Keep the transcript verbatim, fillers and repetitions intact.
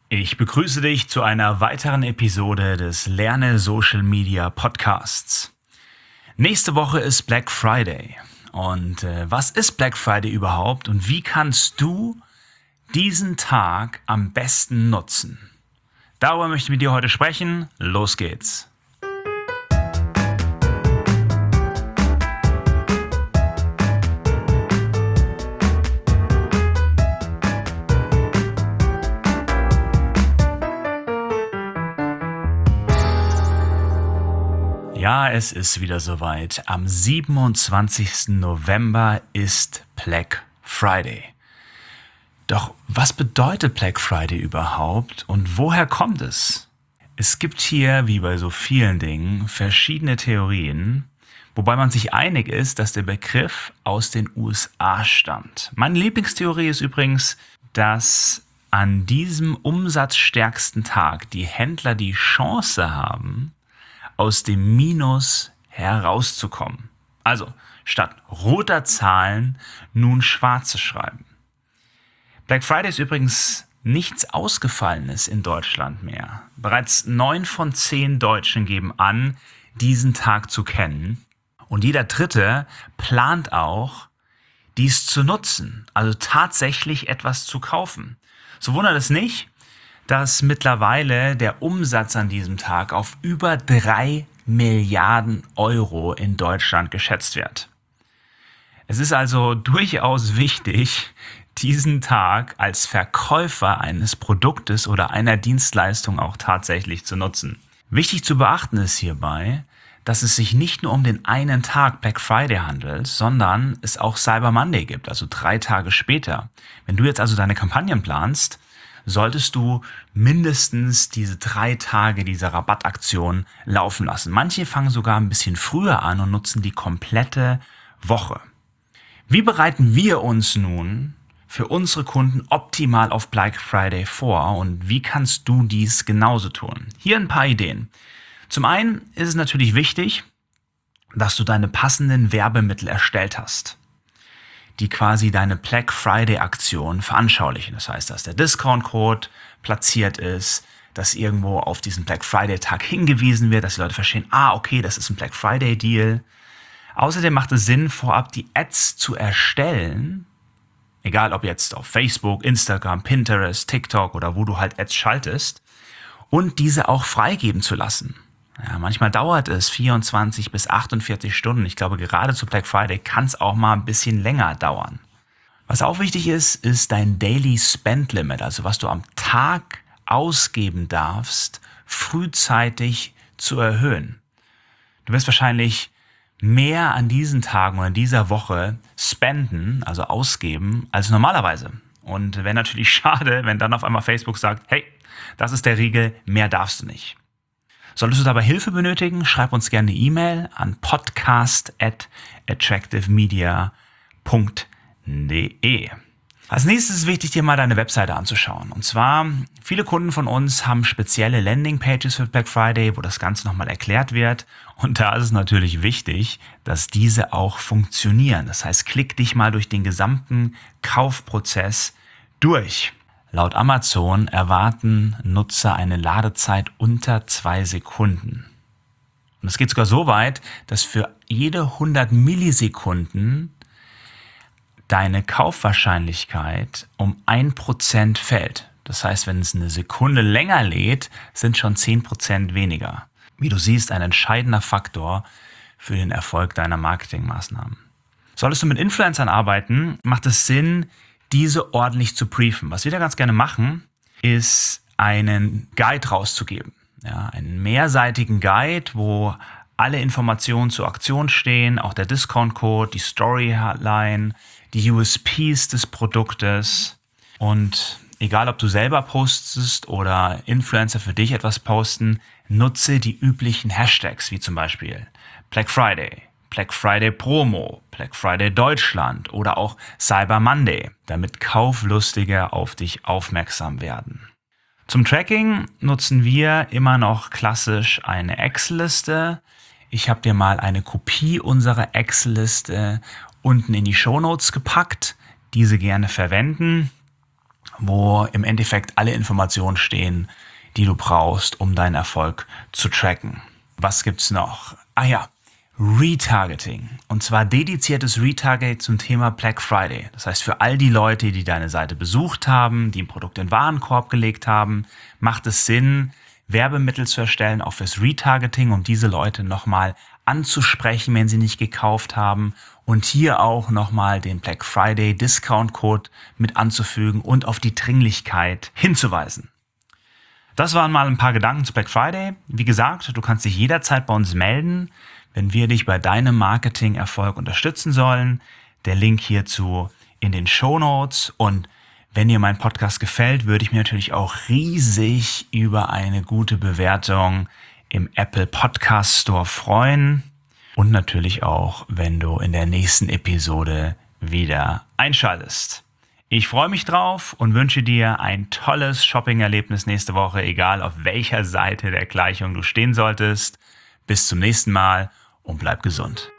Ich begrüße dich zu einer weiteren Episode des Lerne Social Media Podcasts. Nächste Woche ist Black Friday. Und äh, was ist Black Friday überhaupt und wie kannst du diesen Tag am besten nutzen? Darüber möchte ich mit dir heute sprechen. Los geht's! Ja, es ist wieder soweit. Am siebenundzwanzigsten November ist Black Friday. Doch was bedeutet Black Friday überhaupt und woher kommt es? Es gibt hier, wie bei so vielen Dingen, verschiedene Theorien, wobei man sich einig ist, dass der Begriff aus den U S A stammt. Meine Lieblingstheorie ist übrigens, dass an diesem umsatzstärksten Tag die Händler die Chance haben, aus dem Minus herauszukommen. Also statt roter Zahlen nun schwarz zu schreiben. Black Friday ist übrigens nichts Ausgefallenes in Deutschland mehr. Bereits neun von zehn Deutschen geben an, diesen Tag zu kennen. Und jeder Dritte plant auch, dies zu nutzen, also tatsächlich etwas zu kaufen. So wundert es nicht, dass mittlerweile der Umsatz an diesem Tag auf über drei Milliarden Euro in Deutschland geschätzt wird. Es ist also durchaus wichtig, diesen Tag als Verkäufer eines Produktes oder einer Dienstleistung auch tatsächlich zu nutzen. Wichtig zu beachten ist hierbei, dass es sich nicht nur um den einen Tag Black Friday handelt, sondern es auch Cyber Monday gibt, also drei Tage später. Wenn du jetzt also deine Kampagnen planst, solltest du mindestens diese drei Tage dieser Rabattaktion laufen lassen. Manche fangen sogar ein bisschen früher an und nutzen die komplette Woche. Wie bereiten wir uns nun für unsere Kunden optimal auf Black Friday vor und wie kannst du dies genauso tun? Hier ein paar Ideen. Zum einen ist es natürlich wichtig, dass du deine passenden Werbemittel erstellt hast, die quasi deine Black Friday Aktion veranschaulichen. Das heißt, dass der Discount-Code platziert ist, dass irgendwo auf diesen Black Friday Tag hingewiesen wird, dass die Leute verstehen, ah, okay, das ist ein Black Friday Deal. Außerdem macht es Sinn, vorab die Ads zu erstellen, egal ob jetzt auf Facebook, Instagram, Pinterest, TikTok oder wo du halt Ads schaltest, und diese auch freigeben zu lassen. Ja, manchmal dauert es vierundzwanzig bis achtundvierzig Stunden. Ich glaube, gerade zu Black Friday kann es auch mal ein bisschen länger dauern. Was auch wichtig ist, ist dein Daily Spend Limit, also was du am Tag ausgeben darfst, frühzeitig zu erhöhen. Du wirst wahrscheinlich mehr an diesen Tagen oder in dieser Woche spenden, also ausgeben, als normalerweise. Und wäre natürlich schade, wenn dann auf einmal Facebook sagt, hey, das ist der Riegel, mehr darfst du nicht. Solltest du dabei Hilfe benötigen, schreib uns gerne eine E-Mail an podcast at attractivemedia punkt de. Als nächstes ist es wichtig, dir mal deine Webseite anzuschauen. Und zwar, viele Kunden von uns haben spezielle Landingpages für Black Friday, wo das Ganze nochmal erklärt wird. Und da ist es natürlich wichtig, dass diese auch funktionieren. Das heißt, klick dich mal durch den gesamten Kaufprozess durch. Laut Amazon erwarten Nutzer eine Ladezeit unter zwei Sekunden. Und es geht sogar so weit, dass für jede hundert Millisekunden deine Kaufwahrscheinlichkeit um ein Prozent fällt. Das heißt, wenn es eine Sekunde länger lädt, sind schon zehn Prozent weniger. Wie du siehst, ein entscheidender Faktor für den Erfolg deiner Marketingmaßnahmen. Solltest du mit Influencern arbeiten, macht es Sinn, diese ordentlich zu briefen. Was wir da ganz gerne machen, ist einen Guide rauszugeben. Ja, einen mehrseitigen Guide, wo alle Informationen zur Aktion stehen, auch der Discount-Code, die Storyline, die U S Ps des Produktes. Und egal, ob du selber postest oder Influencer für dich etwas posten, nutze die üblichen Hashtags, wie zum Beispiel Black Friday, Black Friday Promo, Black Friday Deutschland oder auch Cyber Monday, damit Kauflustige auf dich aufmerksam werden. Zum Tracking nutzen wir immer noch klassisch eine Excel-Liste. Ich habe dir mal eine Kopie unserer Excel-Liste unten in die Shownotes gepackt. Diese gerne verwenden. wo im Endeffekt alle Informationen stehen, die du brauchst, um deinen Erfolg zu tracken. Was gibt's noch? Ah ja, Retargeting. Und zwar dediziertes Retargeting zum Thema Black Friday. Das heißt, für all die Leute, die deine Seite besucht haben, die ein Produkt in den Warenkorb gelegt haben, macht es Sinn, Werbemittel zu erstellen, auch fürs Retargeting, um diese Leute nochmal anzusprechen, wenn sie nicht gekauft haben. Und hier auch nochmal den Black Friday Discount Code mit anzufügen und auf die Dringlichkeit hinzuweisen. Das waren mal ein paar Gedanken zu Black Friday. Wie gesagt, du kannst dich jederzeit bei uns melden, wenn wir dich bei deinem Marketing-Erfolg unterstützen sollen. Der Link hierzu in den Shownotes. Und wenn dir mein Podcast gefällt, würde ich mich natürlich auch riesig über eine gute Bewertung im Apple Podcast Store freuen. Und natürlich auch, wenn du in der nächsten Episode wieder einschaltest. Ich freue mich drauf und wünsche dir ein tolles Shopping-Erlebnis nächste Woche, egal auf welcher Seite der Gleichung du stehen solltest. Bis zum nächsten Mal und bleib gesund.